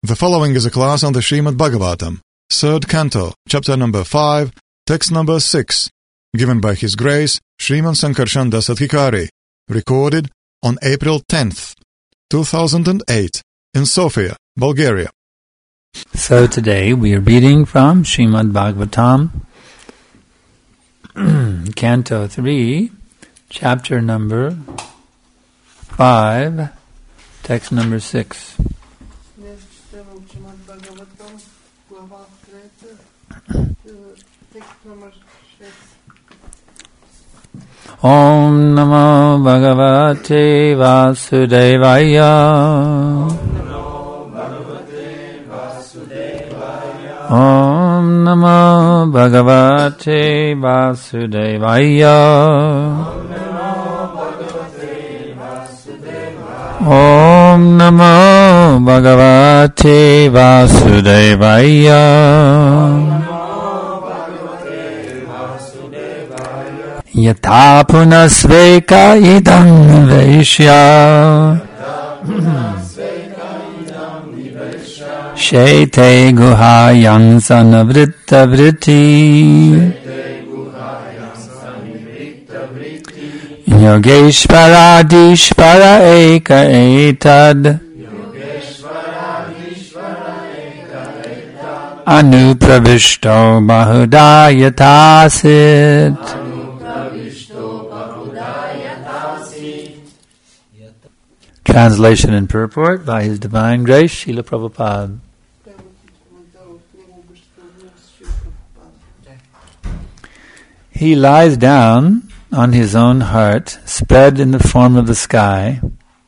The following is a class on the Srimad Bhagavatam, 3rd Canto, chapter number 5, text number 6, given by His Grace Sriman Sankarshan Das Adhikari, recorded on April 10th, 2008, in Sofia, Bulgaria. So today we are reading from Srimad Bhagavatam, Canto 3, chapter number 5, text number 6. Om Namo Bhagavate Vasudevaya. Om Namo Bhagavate Vasudevaya. Om Namo Bhagavate Vasudevaya. Yatha punasveka idam vaishya Shete guhayam sanavritta vritti Yogeshvaradishvara eka etad Anupravishto bahudayatasit. Translation and purport by His Divine Grace, Srila Prabhupada. He lies down on his own heart, spread in the form of the sky,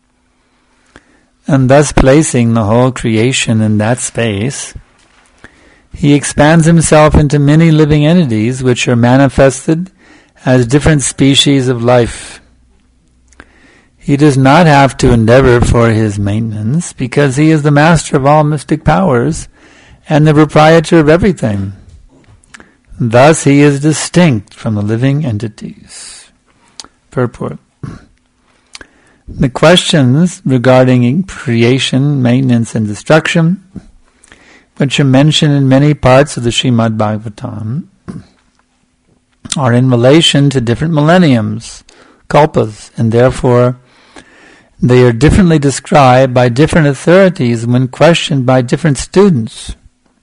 and thus placing the whole creation in that space, he expands himself into many living entities which are manifested as different species of life. He does not have to endeavor for his maintenance because he is the master of all mystic powers and the proprietor of everything. Thus he is distinct from the living entities. Purport. The questions regarding creation, maintenance, and destruction, which are mentioned in many parts of the Srimad Bhagavatam, are in relation to different millenniums, kalpas, and therefore they are differently described by different authorities when questioned by different students.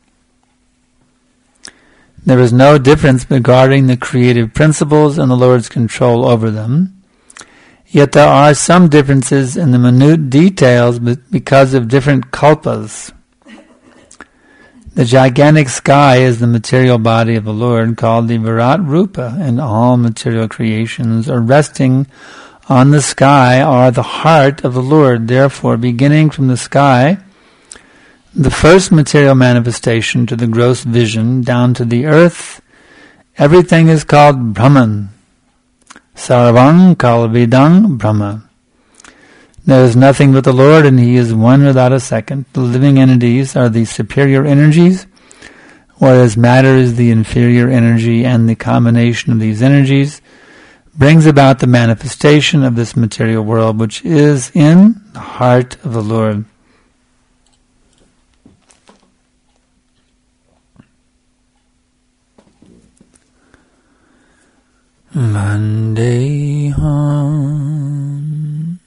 There is no difference regarding the creative principles and the Lord's control over them, yet there are some differences in the minute details because of different kalpas. The gigantic sky is the material body of the Lord, called the Virat Rupa, and all material creations are resting on the sky are the heart of the Lord. Therefore, beginning from the sky, the first material manifestation to the gross vision down to the earth, everything is called Brahman. Sarvang Kalvidang Brahma. There is nothing but the Lord, and He is one without a second. The living entities are the superior energies, whereas matter is the inferior energy, and the combination of these energies brings about the manifestation of this material world, which is in the heart of the Lord. Vandeham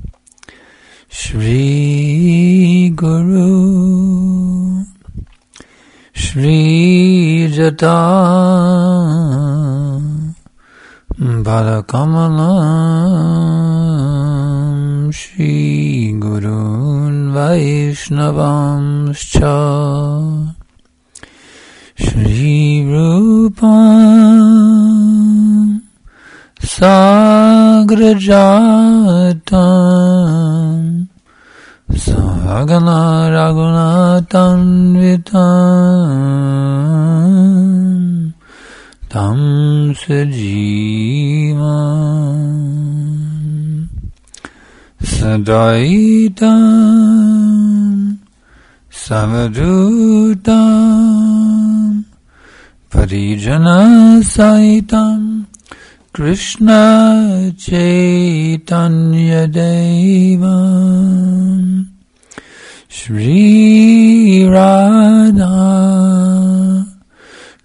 Shri Guru Shri Jata Bharakamalam Shri Gurun Vaishnavamscha Shri Rupam Sagrajatam Sahagana Raghunatam Vitam Tam Sajivam Sadaitam Savadutam Parijana Saitam Krishna Chaitanya Devam Shri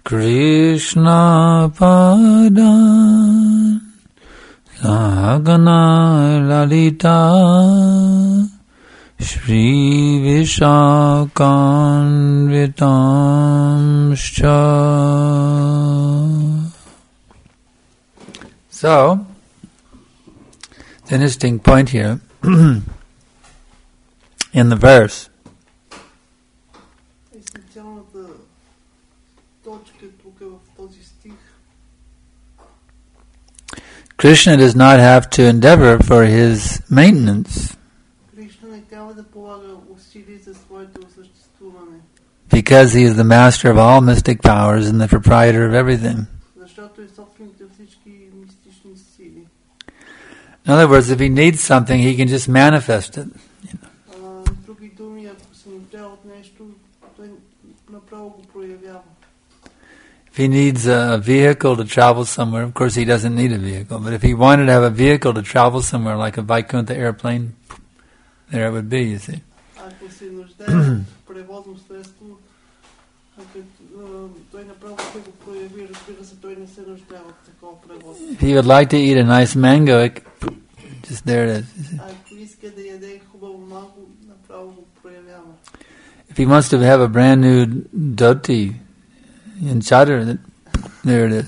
Krishna Padan Sagana Lalita Shri Vishakanvitamscha. So, it's an interesting point here in the verse. Krishna does not have to endeavor for his maintenance because he is the master of all mystic powers and the proprietor of everything. In other words, if he needs something, he can just manifest it. If he needs a vehicle to travel somewhere, of course he doesn't need a vehicle, but if he wanted to have a vehicle to travel somewhere, like a Vaikuntha airplane, there it would be, you see. If he would like to eat a nice mango, just there it is. If he wants to have a brand new dhoti and chadar, there it is.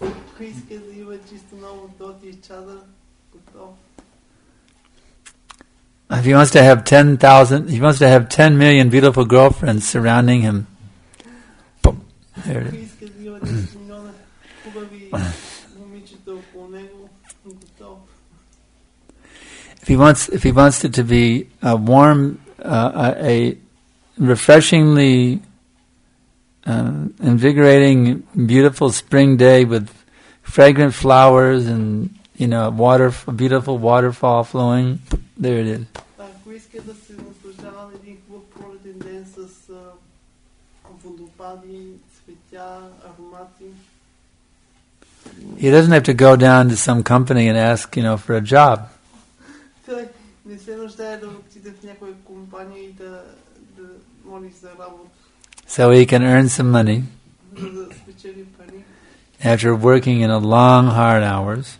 If he wants to have 10,000, he wants to have 10 million beautiful girlfriends surrounding him. Boom, there it is. If he wants it to be a warm, a refreshingly invigorating, beautiful spring day with fragrant flowers and a beautiful waterfall flowing, there it is. He doesn't have to go down to some company and ask, for a job. So he can earn some money after working in a long, hard hours,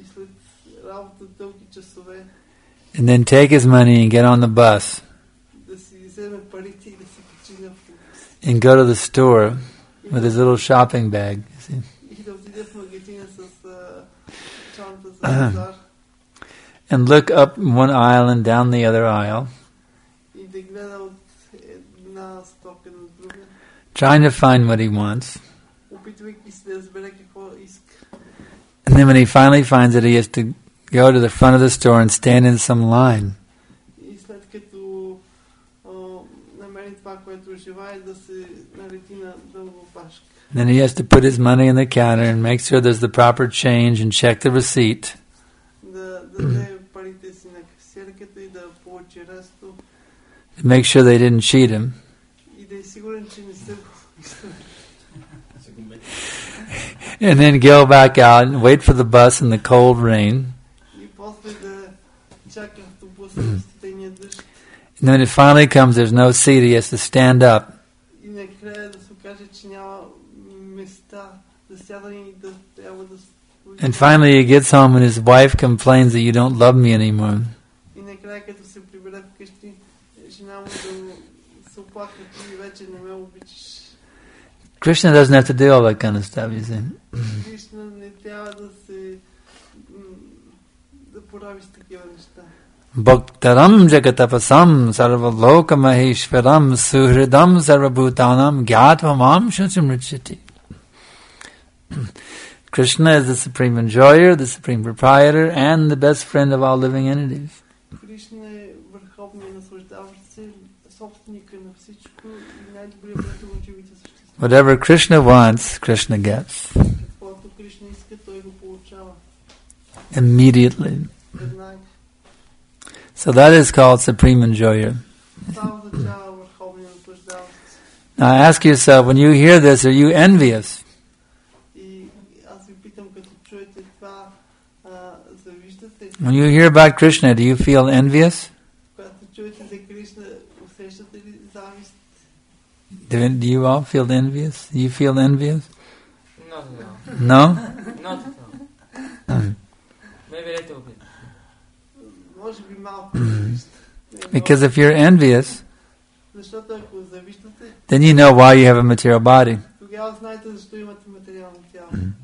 and then take his money and get on the bus and go to the store with his little shopping bag. See? And look up one aisle and down the other aisle, trying to find what he wants. And then when he finally finds it, he has to go to the front of the store and stand in some line. Then he has to put his money in the counter and make sure there's the proper change and check the receipt. To make sure they didn't cheat him. And then go back out and wait for the bus in the cold rain. And then when it finally comes, there's no seat, he has to stand up. And finally he gets home and his wife complains that you don't love me anymore. Krishna doesn't have to do all that kind of stuff, you see. Bhaktaram jagatapasam sarvaloka maheshwaram suhridam sarvabhutanam gyatvam shuchimrichiti. Krishna is the supreme enjoyer, the supreme proprietor, and the best friend of all living entities. Whatever Krishna wants, Krishna gets. Immediately. So that is called supreme enjoyer. Now ask yourself, when you hear this, are you envious? When you hear about Krishna, do you feel envious? Do you all feel envious? Do you feel envious? Not at all. No? Not at all. Maybe a little bit. Може би малко завист. Because if you're envious, Защото ако завиждате, then you know why you have a material body. тогава знаете защо имате материално тяло.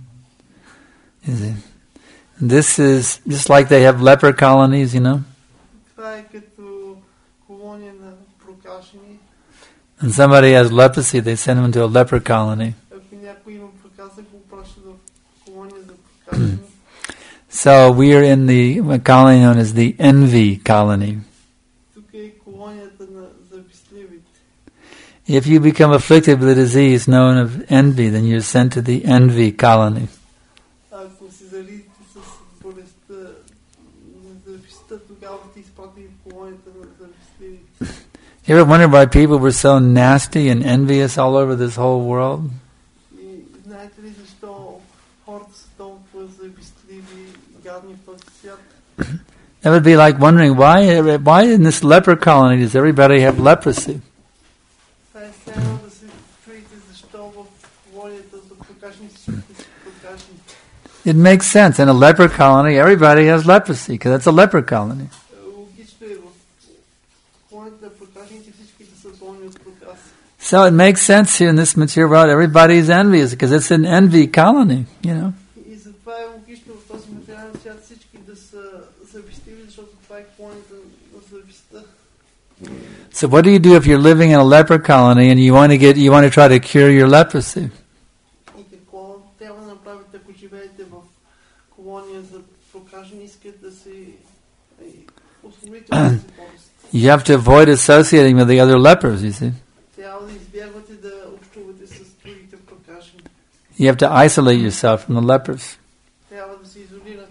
You see? This is just like they have leper colonies, you know? Това е като колония на прокашени. And somebody has leprosy, they send him to a leper colony. Ако някой има проказа, го праща в колония за прокашени. So we are in the colony known as the envy colony. Тук е колонията на завистливите. If you become afflicted with a disease known of envy, then you're sent to the envy colony. Ако се заразите с болестта на завистта, тогава сте изпратени в колонията на завистливите. You ever wonder why people were so nasty and envious all over this whole world? И знаете ли защо хората са толкова завистливи и гадни в този свят? That would be like wondering why in this leper colony does everybody have leprosy? Това е все едно да се чуете защо в колонията за прокашни всички са прокашни. It makes sense. In a leper colony, everybody has leprosy because that's a leper colony. Логично е в колонията на прокашните всички да са болни от проказ. So it makes sense here in this material world, everybody's envious because it's an envy colony, you know. И затова е логично в този материален свят всички да са завистливи, защото това е колонията на завистта. So what do you do if you're living in a leper colony and you want to try to cure your leprosy? И какво трябва да направите, ако живеете в колония за прокажени, искате да се освободите от тази болест. You have to avoid associating with the other lepers, you see. Трябва да избягвате да общувате с другите прокажени. You have to isolate yourself from the lepers. Трябва да се изолирате.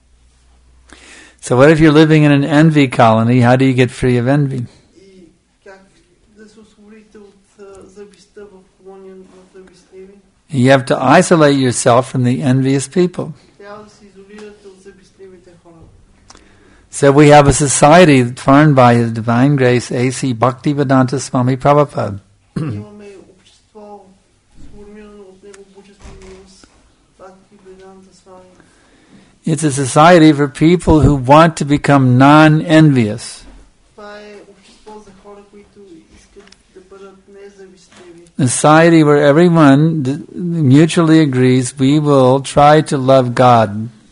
So what if you're living in an envy colony? How do you get free of envy? И как да се освободите от завистта в колония на завистливи? You have to isolate yourself from the envious people. Трябва да се изолирате от завистливите хора. So we have a society formed by His Divine Grace, A.C. Bhaktivedanta Swami Prabhupada. Имаме общество, сформирано от него божествена милост, Бхакти Веданта Свами. It's a society for people who want to become non-envious. Това е общество за хора, които искат да бъдат независтливи. A society where everyone mutually agrees we will try to love God.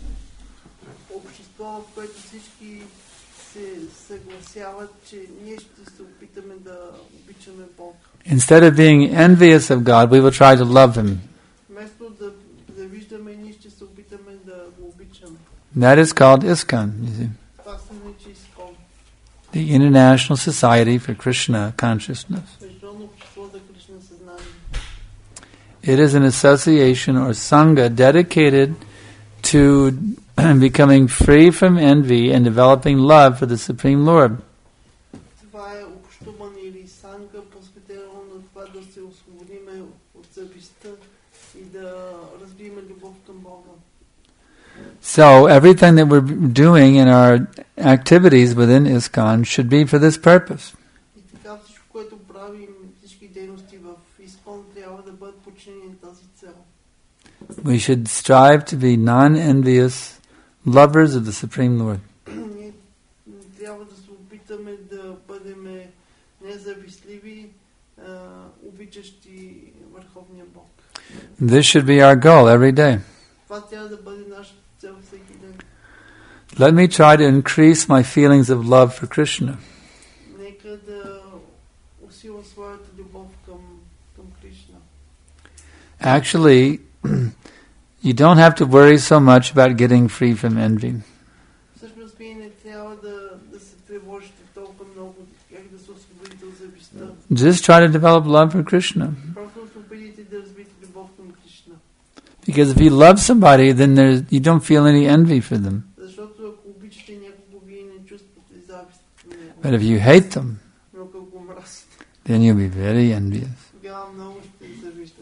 Общество, в което всички се съгласяват, че ние ще се опитаме да обичаме Бог. Instead of being envious of God, we will try to love Him. Вместо да завиждаме, ние ще се опитаме да го обичаме. That is called ISKCON, you see. Това се нарича ИСКОН. The International Society for Krishna Consciousness. Международно общество за Кришна съзнание. It is an association or sangha dedicated to becoming free from envy and developing love for the Supreme Lord. Това е общуване или санга, посветено на това да се освободиме от завистта и да развиеме любов към Бога. So everything that we're doing in our activities within ISKCON should be for this purpose. И така всичко, което правим, всички дейности в ИСКОН трябва да бъдат подчинени на тази цел. We should strive to be non-envious lovers of the Supreme Lord. Ние трябва да се опитаме да бъдем независтливи, обичащи Върховния Бог. This should be our goal every day. Това трябва да бъде нашата цел всеки ден. Let me try to increase my feelings of love for Krishna. Нека да усилам своята любов към Кришна. Actually, you don't have to worry so much about getting free from envy. Всъщност вие не трябва да се тревожите толкова много как да се освободите от завистта. Just try to develop love for Krishna. Просто се опитайте да развиете любов към Кришна. Because if you love somebody, then you don't feel any envy for them. Защото ако обичате някого, вие не чувствате завист към него. But if you hate them, Но ако го мразите, then you'll be very envious. тогава много ще завиждате.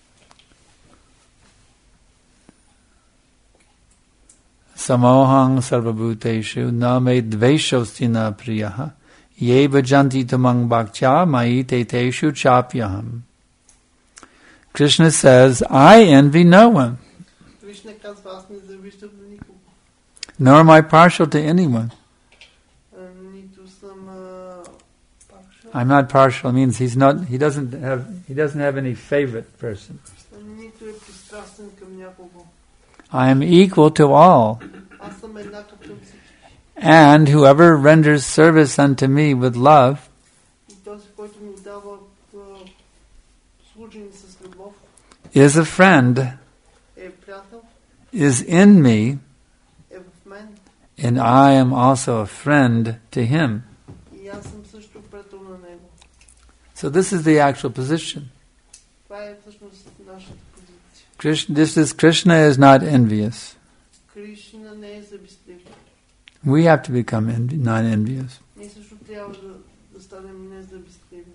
Samohang sarvabhuteshu na me dveshosti na priyaha ye bhajanti tamang bhaktya mai te teshu chapyaham. Krishna says, I envy no one, Кришна казва, аз не завиждам на никого. nor am I partial to anyone. Нито съм partial. I'm not partial. It means he doesn't have any favorite person. Нито е пристрастен към някого. I am equal to all. Аз съм еднакъв към всички. And whoever renders service unto me with love И този, който ми дава служение с любов, is a friend, е приятел, is in me, е в мен. and I am also a friend to him. И аз съм също приятел на него. So this is the actual position. Това е всъщност нашата позиция. Krishna is not envious. Кришна не е завистлив. We have to become not envious. Ние също трябва да станем независтливи.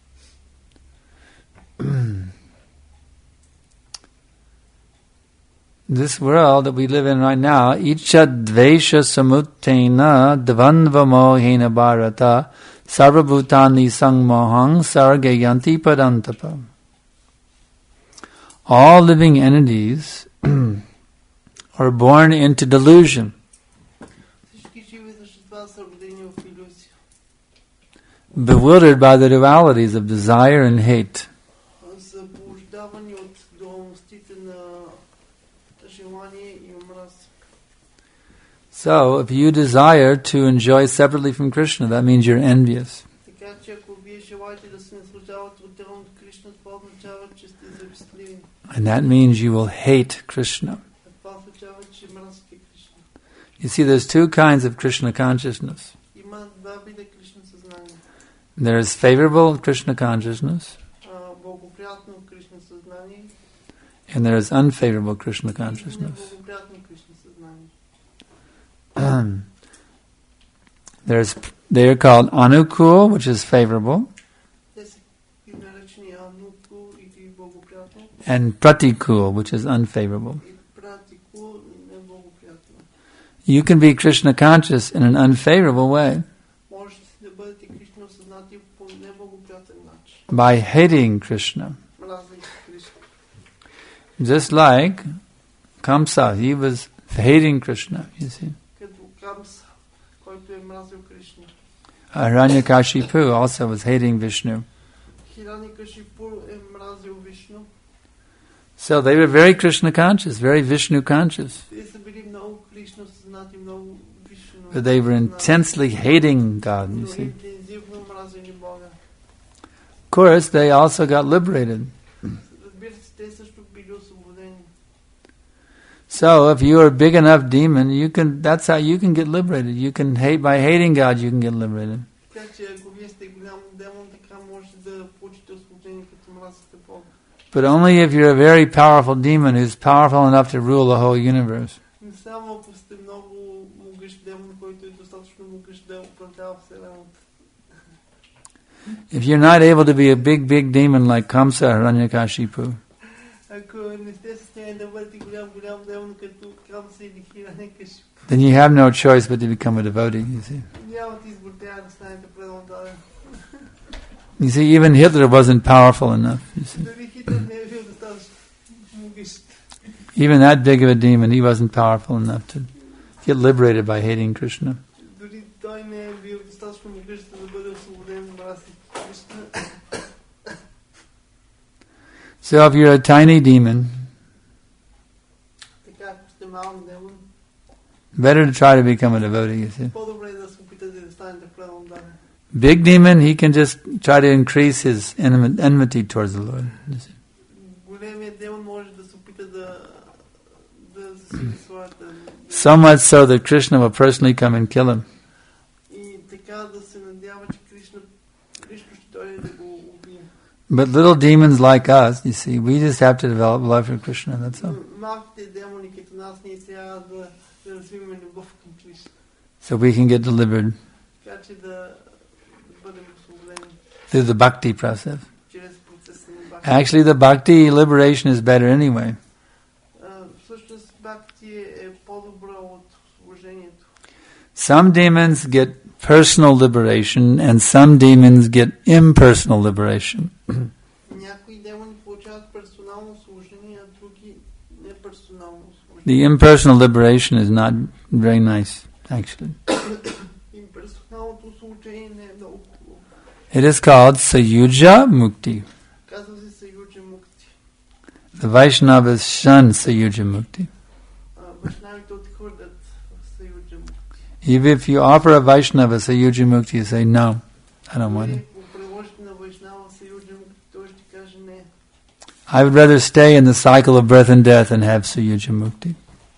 This world that we live in right now, icha dvesha samuttena dvanva mohena bharata sarvabhutani sangmohang sargayanti padantapa. All living entities are born into delusion. Всички живи същества са родени в илюзия. Bewildered by the dualities of desire and hate. Заблуждавани от дуалностите на желание и омраз. So, if you desire to enjoy separately from Krishna, that means you're envious. Така че ако вие желаете да се наслаждавате отделно от Кришна, това означава, че сте завистливи. And that means you will hate Krishna. Това означава, че мразите Кришна. You see, there's two kinds of Krishna consciousness. Има два вида Кришна съзнание. There is favorable Krishna consciousness, Благоприятно Кришна съзнание and there is unfavorable Krishna и consciousness. неблагоприятно Кришна съзнание. They are called anukul, which is favorable, Те са наречени ануку или благоприятно and pratikul, which is unfavorable. и пратику неблагоприятно. You can be Krishna conscious in an unfavorable way Можете да бъдете Кришна съзнати по неблагоприятен начин. by hating Krishna. Мразейки Кришна. Just like Kamsa, he was hating Krishna, you see. Като Камса, който е мразил Кришна. Hiranyakashipu also was hating Vishnu. Хираникашипур е мразил Вишну. So they were very Krishna conscious, very Vishnu conscious. Те са били много Кришна съзнати, много Вишну. But they were intensely hating God, you Но see. интензивно мразили Бога. Of course, they also got liberated. Разбира се, те също били освободени. So if you are a big enough demon, that's how you can get liberated. You can hate, by hating God, you can get liberated. Така че ако вие сте голям демон, така можете да получите освобождение, като мразите Бога. But only if you're a very powerful demon who's powerful enough to rule the whole universe. Не само ако сте много могъщ демон, който е достатъчно могъщ да управлява Вселената. If you're not able to be a big demon like Kamsa or Hiranyakashipu, Ако не сте състояние да бъдете голям демон, като Камса или Хираникашипур, then you have no choice but to become a devotee, you see. нямате избор, трябва да станете преданодаден. You see, even Hitler wasn't powerful enough, you see. Дали Хитлер не е бил достатъчно могъщ. Even that big of a demon, he wasn't powerful enough to get liberated by hating Krishna. Дори той не е бил достатъчно могъщ да бъде освободен от мрази Кришна. So if you're a tiny demon, Така, ако сте малък демон, better to try to become a devotee, you see. по-добре е да се опитате да станете преданодаден. Big demon, he can just try to increase his enmity towards the Lord. You see. Големият демон може да се опита да засили своята... So much so that Krishna will personally come and kill him. И така да се надява, че Кришна лично ще дойде да го убие. But little demons like us, you see, we just have to develop love for Krishna, that's all. Малките демони като нас ние трябва да развиваме любов към Кришна. So we can get delivered Така че да бъдем освободени through the bhakti process. чрез процеса на бхакти. Actually, the bhakti liberation is better anyway. Всъщност бхакти е по-добро от освобождението. Some demons get personal liberation and some demons get impersonal liberation. Някои демони получават персонално служение, а други неперсонално служение. The impersonal liberation is not very nice, actually. Имперсоналното служение не е много хубаво. It is called Sayuja Mukti. Казва се Саюджа Мукти. The Vaishnavas shun Sayuja Mukti. Вайшнавите отхвърлят Саюджа Мукти. Even if you offer a Vaishnava Sayuja Mukti, you say, no, I don't want it. Ако приложите на Вайшнава Саюджа Мукти, той ще каже не. I would rather stay in the cycle of birth and death and have Sayuja Mukti.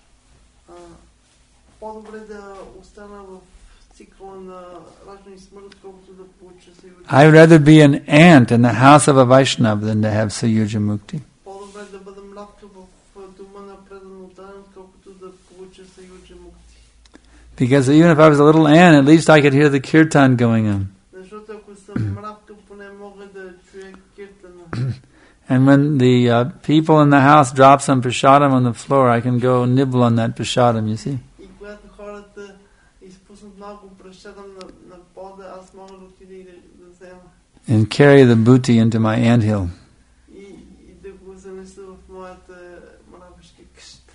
По-добре да остана в цикъла на раждане и смърт, отколкото да получа Саюджа. I would rather be an ant in the house of a Vaishnava than to have Sayuja Mukti. По-добре да бъда мравка в дома на предан отдаден, отколкото да получа Саюджа Мукти. Because even if I was a little ant, at least I could hear the kirtan going on. Защото ако съм мравка, поне мога да чуя киртана. And when the people in the house drop some prashadam on the floor, I can go nibble on that prashadam, you see. И когато хората изпуснат малко прашадам на пода, аз мога да отида и да взема. And carry the booty into my anthill. И да го занеса в моята мравешка къща.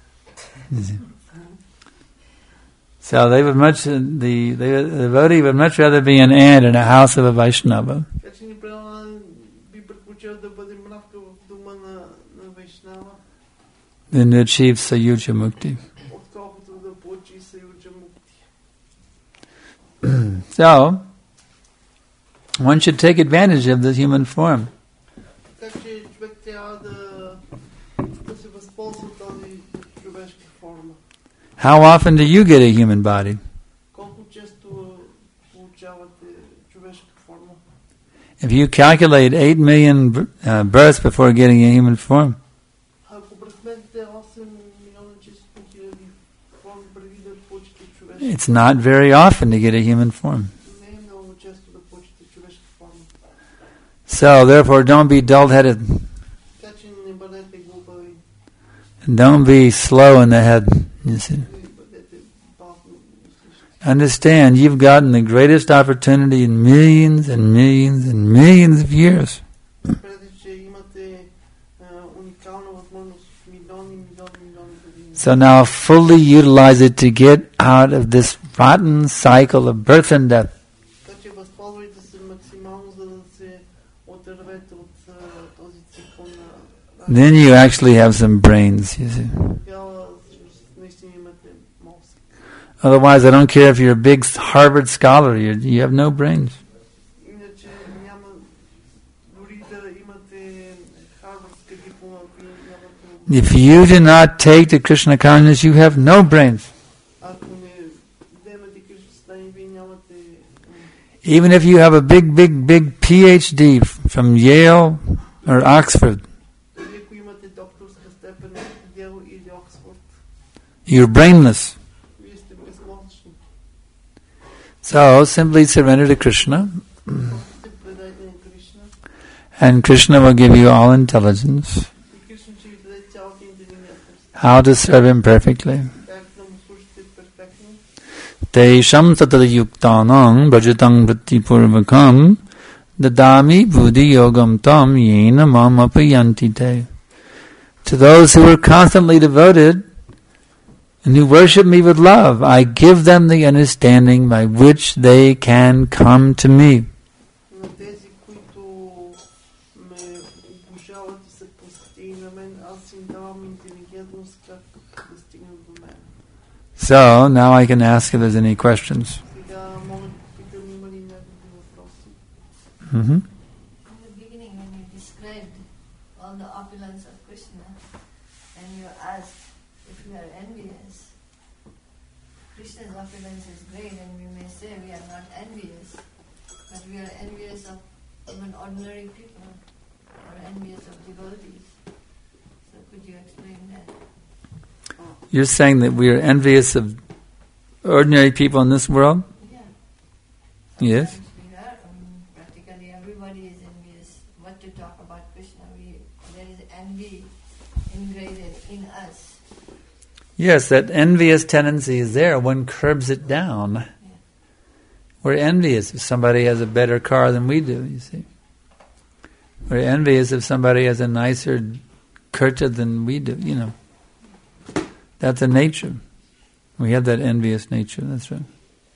So they would the devotee would much rather be an ant in a house of a Vaishnava Така че ни предаваме би предпочел да бъде мравка в дома на Вайшнава, than to achieve Sayuja Mukti. отколкото да получи Саюджа Мукти. So, one should take advantage of the human form. Така че човек трябва да се възползва от този човешка форма. How often do you get a human body? Колко често получавате човешка форма? If you calculate 8 million births before getting a human form, Ако пресметите 8 милиона 600 хиляди форми преди да получите човешка, it's not very often to get a human form. не е много често да получите човешка форма. So, therefore, don't be dull-headed. Така че не бъдете глупави, Don't be slow in the head. You see. не бъдете бавни мислещи. Understand, you've gotten the greatest opportunity in millions and millions and millions of years. Разберете, че имате уникална възможност в милиони години. So now fully utilize it to get out of this rotten cycle of birth and death. Така че възползвайте се максимално, за да се отървете от този цикъл на Then you actually have some brains, you see. Тогава наистина имате мозък. Otherwise, I don't care if you're a big Harvard scholar, you have no brains. Иначе няма, дори да имате харвардска диплома, ако нямате, If you do not take the Krishna consciousness, you have no brains. ако не вземете Кришна съзнание, вие нямате, Even if you have a big PhD from Yale or Oxford, дори ако имате докторска степен от Йел или Оксфорд, you're brainless. вие сте безмозъчни. So simply surrender to Krishna, Просто се предайте на Кришна and Krishna will give you all intelligence, и Кришна ще ви даде цялата интелигентност. how to serve him perfectly. Как да му служите перфектно. Tesham tatadayuktanam brajatang vrittipurvakam dadami buddhi yogam tam yena mam apayanti te. To those who are constantly devoted and who worship me with love, I give them the understanding by which they can come to me. На тези, които ме обожават и са посветени на мен, аз им давам интелигентност как да стигнат до мен. So, now I can ask if there's any questions. Сега мога да питам, има ли някакви въпроси? Mm-hmm. In the beginning, when you described all the opulence of Krishna, and you asked if we are envious, Krishna's opulence is great, and we may say we are not envious, but we are envious of even ordinary people, or envious of devotees. So could you explain that? You're saying that we are envious of ordinary people in this world? Yeah. Yes. Sometimes we are, practically everybody is envious. What to talk about Krishna? There is envy ingrained in us. Yes, that envious tendency is there. One curbs it down. We're envious if somebody has a better car than we do, you see. We're envious if somebody has a nicer kurta than we do, That's a nature. We have that envious nature, that's right.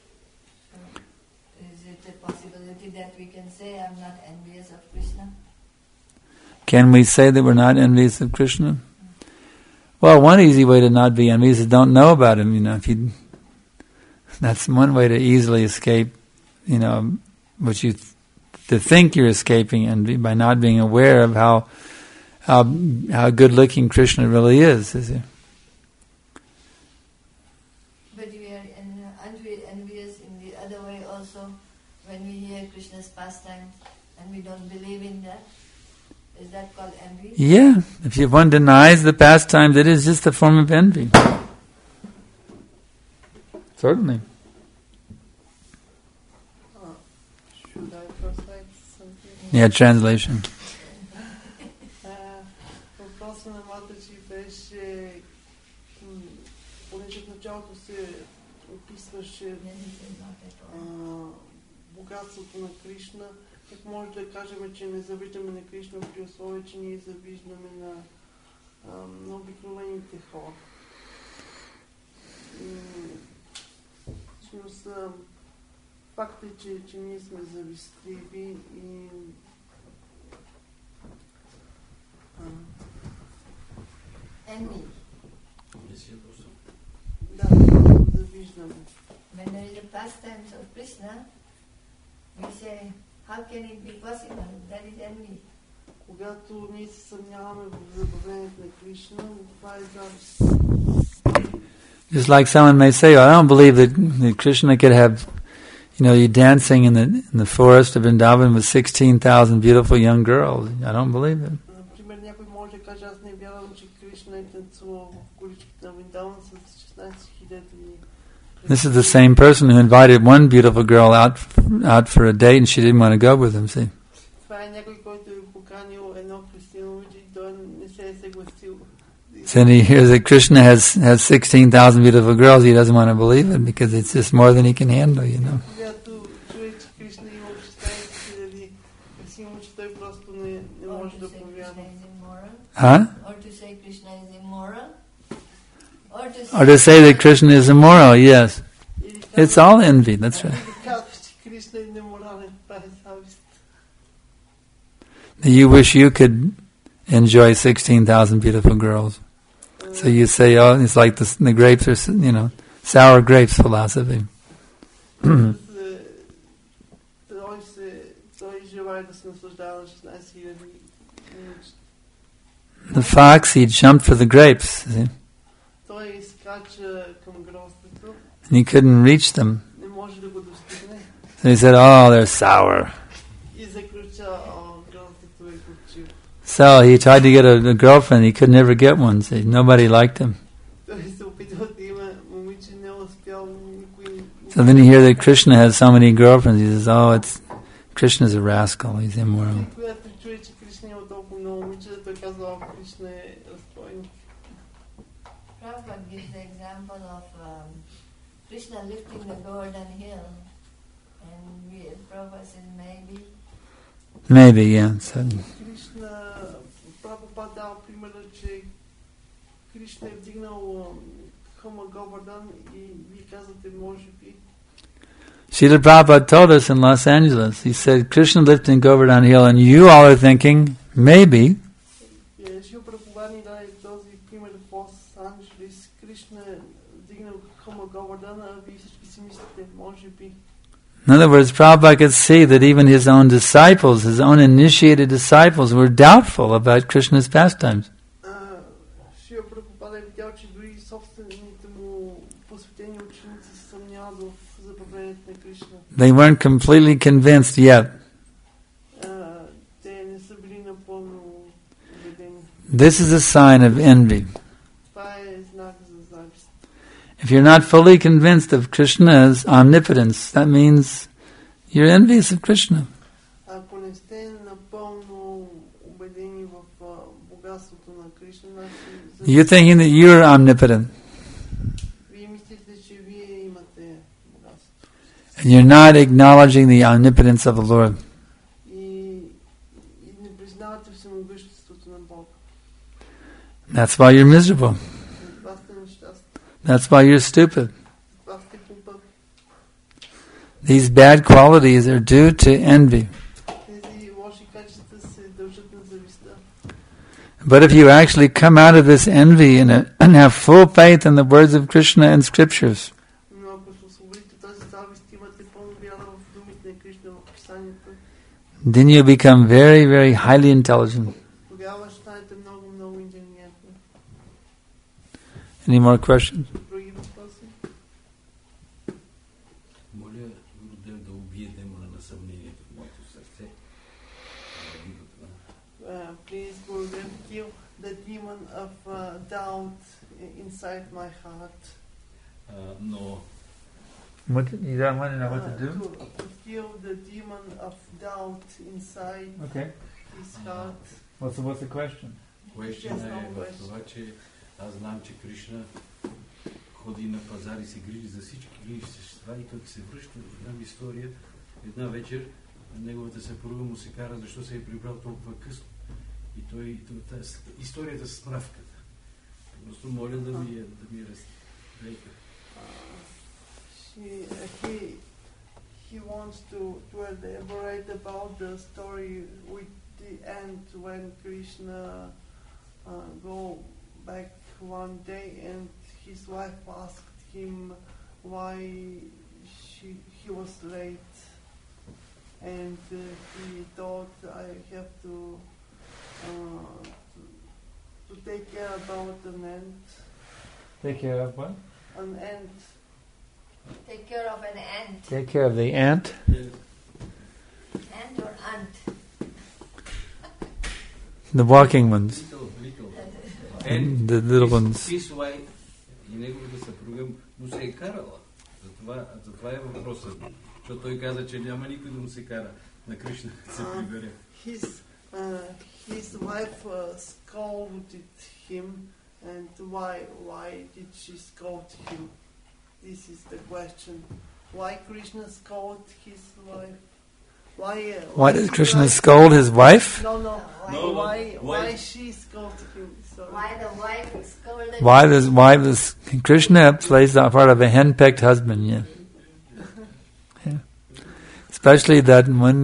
Is it a possibility that we can say, I'm not envious of Krishna? Can we say that we're not envious of Krishna? Well, one easy way to not be envious is don't know about him, that's one way to easily escape, what you to think you're escaping envy by not being aware of how good looking Krishna really is he? But we are envious in the other way also when we hear Krishna's pastimes and we don't believe in that. Is that called envy? Yeah, if one denies the pastimes, it is just a form of envy. Certainly. Should I translate something? Yeah, translation. Въпросът на Матаджи беше, понеже в началото се описваше богатството на Кришна, как може да кажем, че не завиждаме на Кришна при условие, че ние завиждаме на обикновените хора. Всъщност, факт е, че ние сме завистливи и Envy. да, завиждаме. When there is a pastimes of Krishna, we say, how can it be possible? That is envy. Когато ние се съмняваме в забавлението на Кришна, това е завист. Just like someone may say, I don't believe that Krishna could have, you dancing in the forest of Vrindavan with 16,000 beautiful young girls. I don't believe it. Например, някой може да каже, аз не вярвам, че Кришна е танцувал в количките на Вриндаван с 16 000. This is the same person who invited one beautiful girl out for a date and she didn't want to go with him, see? Това е някой, който е поканил едно християно момиче и той не се е съгласил. Then he hears that Krishna has 16,000 beautiful girls, he doesn't want to believe it because it's just more than he can handle, Когато чуе, че Кришна има 16 000 красиви момиче, той просто не може да повярва. Huh? Or to say Krishna is immoral? Or to say that Krishna is immoral, yes. It's all envy, that's right. You wish you could enjoy 16,000 beautiful girls. So you say, oh, it's like the grapes are, sour grapes philosophy. The fox, he jumped for the grapes. See? And he couldn't reach them. So he said, oh, they're sour. So he tried to get a girlfriend. He could never get one. See? Nobody liked him. So then you hear that Krishna has so many girlfriends. He says, oh, Krishna's a rascal. He's immoral. Prabhupada gives the example of Krishna lifting the Govardhan hill, and Prabhupada says maybe. Maybe, yeah. So, Кришна, Прабхупад дал примера, че Кришна е вдигнал хълма Говардан и вие казвате може би. Srila Prabhupada told us in Los Angeles, he said, Krishna lifting Govardhan hill, and you all are thinking, maybe. Шрила Прабхупад ни даде този пример в Лос Анджелес. Кришна е вдигнал хълма Говардан, а вие всички си мислите, може би. In other words, Prabhupada could see that even his own disciples, his own initiated disciples, were doubtful about Krishna's pastimes. They weren't completely convinced yet. This is a sign of envy. If you're not fully convinced of Krishna's omnipotence, that means you're envious of Krishna. You're thinking that you're omnipotent. And you're not acknowledging the omnipotence of the Lord. признавате всемогъществото на Бога. That's why you're miserable. Това сте нещастни. That's why you're stupid. Това сте глупави. These bad qualities are due to envy. Тези лоши качества се дължат на завистта. But if you actually come out of this envy and have full faith in the words of Krishna and scriptures, Но ако се освободите тази завист, имате пълна вяра в думите на Кришна в писанието, then you become very, very highly intelligent. тогава ще станете много, много интелигентни. Any more questions? Други въпроси? Моля Гурудев да убие демона на съмнението в моето сърце. Please, Gurudev, kill the demon of doubt inside my heart. Но You don't want to know To kill the demon of doubt inside Okay. his heart. What's the question? question е в това, че аз знам, че Кришна ходи на пазар и се грижи за всички грижи същества и той се връща в една история. Една вечер неговата съпруга му се кара, защо се е прибрал толкова късно. И той историята с мравката. Просто моля да ми разтейка. He wants to elaborate about the story with the end when Krishna go back one day and his wife asked him why he was late, and he thought, I have to take care about an ant. Take care of what? An ant. Take care of an ant. Take care of the ant. Ant or ant? The walking ones. Little. The little ones. His wife и неговата съпруга му се е карала. Затова е въпросът. Защото той каза, че няма никой да му се кара на Кришна да се прибере. His wife scolded him, and why did she scold him? This is the question. Why Krishna scolded his wife? Why did Krishna scold his wife? No. Why she scolded him? Sorry. Why the wife scolded Why does Krishna plays the part of a henpecked husband? Yeah. Especially that when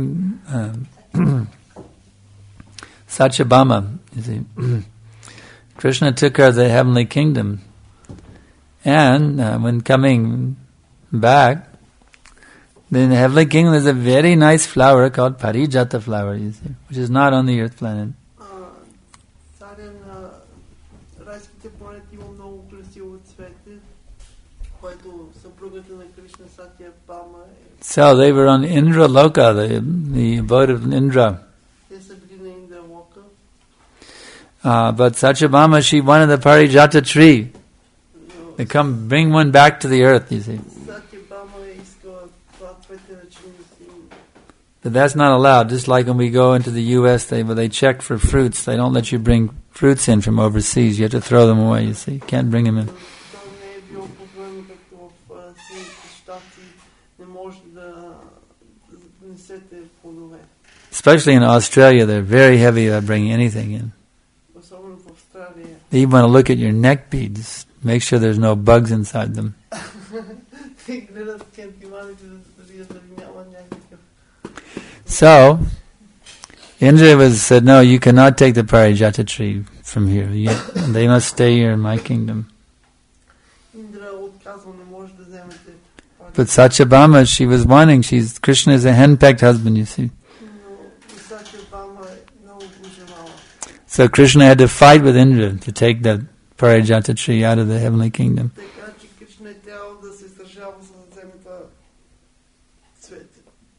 Satyabhama, you see, Krishna took her to the heavenly kingdom, and when coming back, in the heavenly kingdom there's a very nice flower called Parijata flower, you see, which is not on the earth planet. Царя на райските планети има много красиво цвете, което съпругата на Кришна Сатябхама е. So they were on Indra Loka, the abode of Indra. Те са били на Индра Лока. But Satyabhama, she wanted the Parijata tree. They come bring one back to the earth, you see. Сатябхама искала това цвете на чините. But that's not allowed. Just like when we go into the U.S., they check for fruits. They don't let you bring fruits in from overseas. You have to throw them away, you see. You can't bring them in. Това не е било позволено, както в Съединените щати не може да несете плодове. Especially in Australia, they're very heavy about bringing anything in. Особено в Австралия. They even want to look at your neck beads. Make sure there's no bugs inside them. Те гледат кентиманите, да видят дали няма някакъв. So, Indra said, no, you cannot take the Parijata tree from here. They must stay here in my kingdom. Индра отказва, не може да вземете. But Satyabhama, she was wanting. Krishna is a henpecked husband, you see. Но Сатябхама много го желала. So Krishna had to fight with Indra to take the Parijata tree out of the heavenly kingdom. Така че Кришна е трябвало да се сражава, за да вземе това цвете.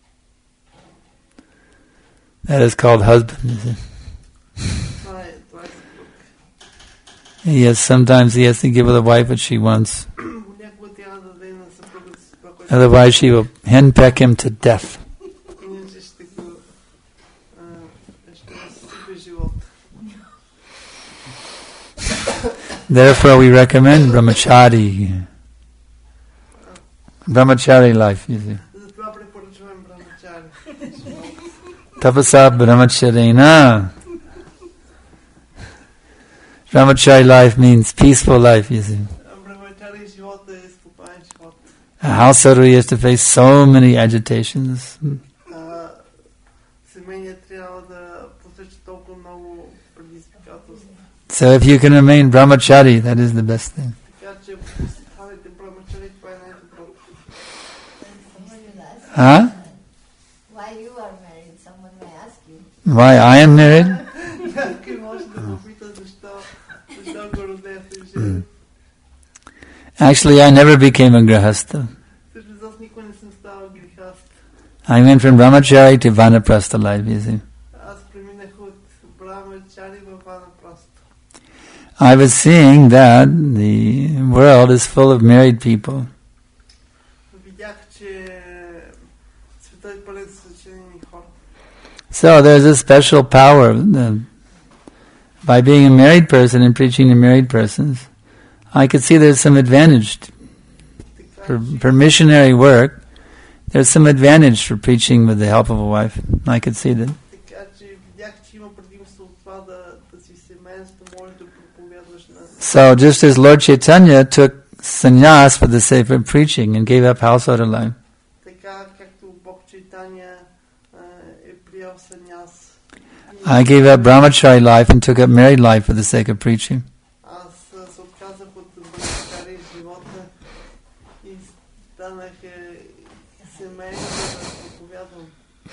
That is called husband, you see. Това е съпруг. Yes, sometimes he has to give the wife what she wants. Някога трябва да даде на съпругата си това, което Otherwise she will henpeck him to death. иначе ще съсипе живота. Therefore we recommend brahmachari life, you see. Затова препоръчваме брамачари. Tapasa brahmacharina Brahmachari life means peaceful life, you see. Brahmachari живота е спокоен живот. A householder has to face so many agitations. Семейният трябва да посреща толкова много предизвикателства. So if you can remain brahmachari, that is the best thing. Така че останете брахмачари, това е най-доброто. Huh? Why you are married? Someone may ask you. Why I am married? Някой може да попита защо го родете. Actually, I never became a grahastha. Всъщност аз никога не съм ставал грехаст. I went from brahmachari to vanaprastha life, you see. Аз преминах от брахмачари в ванапраста. I was seeing that the world is full of married people. Видях, че светът е пълен с съчинени хора. So there's a special power by being a married person and preaching to married persons. I could see there's some advantage for missionary work. There's some advantage for preaching with the help of a wife. I could see that. Така че видях, че има предимство от това да си семейство, може да проповядваш на... So just as Lord Chaitanya took sannyas for the sake of preaching and gave up householder life, Така, както Бог Чайтаня е приял саняс. I gave up brahmachari life and took up married life for the sake of preaching. Аз се отказах от брахмачари живота и станах семейно да проповядвам.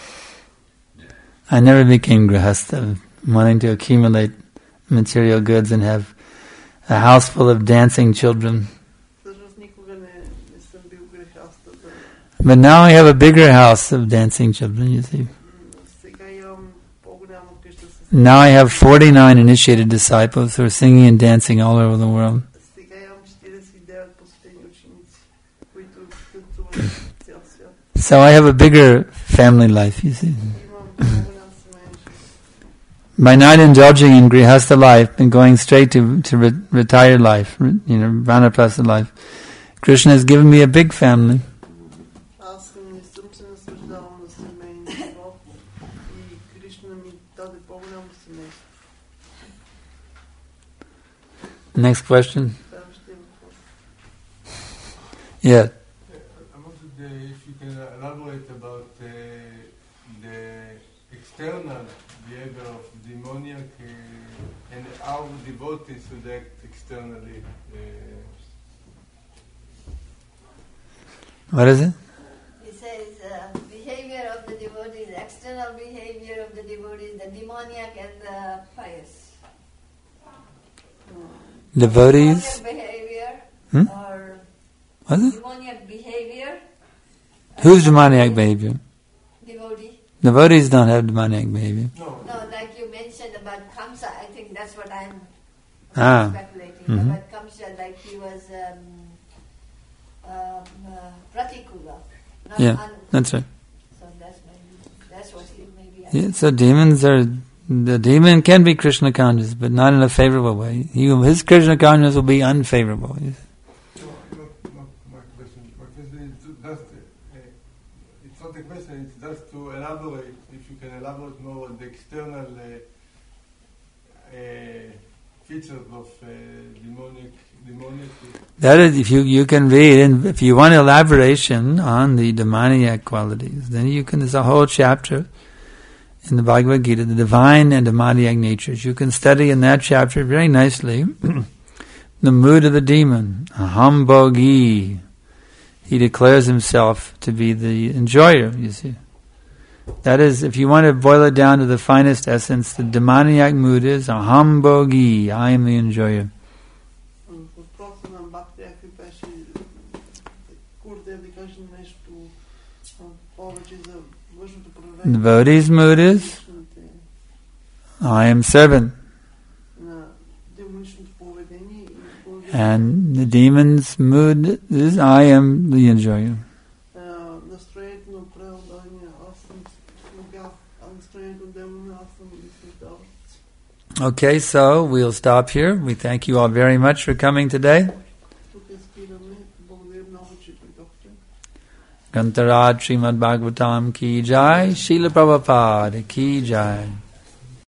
I never became grahastha, wanting to accumulate material goods and have a house full of dancing children. Всъщност никога не съм бил грехаста. But now I have a bigger house of dancing children, you see. Сега имам по-голяма къща с... Now I have 49 initiated disciples who are singing and dancing all over the world. Сега имам 49 посветени ученици, които танцуват в цял свят. So I have a bigger family life, you see. Имам по-голям семейен живот. By not indulging in grihastha life and going straight to retired life, vanaprastha life, Krishna has given me a big family. Аз не съм се наслаждавал на семейен живот и Кришна ми даде по-голямо семейство. Next question. Следващия въпрос. Yeah. I wanted if you can elaborate about the external behavior of demoniac and how devotees should act externally. What is it? He says behavior of the devotees, external behavior of the devotees, the demoniac and the pious. Devotees? Demoniac behavior or What is it? demoniac behavior. Who's demoniac behavior? Devotee. Devotees don't have demoniac behavior. No. No, like you mentioned about Kamsa, I think that's what I'm speculating Mhm. about Kamsa, like he was pratikula. Not Yeah, that's right. So that's what he maybe. Yeah, so the demon can be Krishna conscious, but not in a favorable way. His Krishna consciousness will be unfavorable. No, not my question. My question is just, it's not a question, it's just to elaborate, if you can elaborate more on the external features of demonic. That is, if you can read, and if you want elaboration on the demoniac qualities, then you can, there's a whole chapter in the Bhagavad Gita, the divine and demoniac natures. You can study in that chapter very nicely the mood of the demon, aham bhogi. He declares himself to be the enjoyer, you see. That is, if you want to boil it down to the finest essence, the demoniac mood is aham bhogi, I am the enjoyer. Въпросът на Бхакти Акри беше Курдев да каже нещо повече за външното проявление. Devotee's mood is I am servant. На демоничното поведение и And the demon's mood is I am the enjoyer. настроението на преодоление, аз съм слуга, а настроението на демона, аз съм изследовец. Okay, so we'll stop here. We thank you all very much for coming today. Тук спираме. Благодаря много, че дойдохте. Grantaraj Srimad Bhagavatam ki jai, Srila Prabhupada ki jai.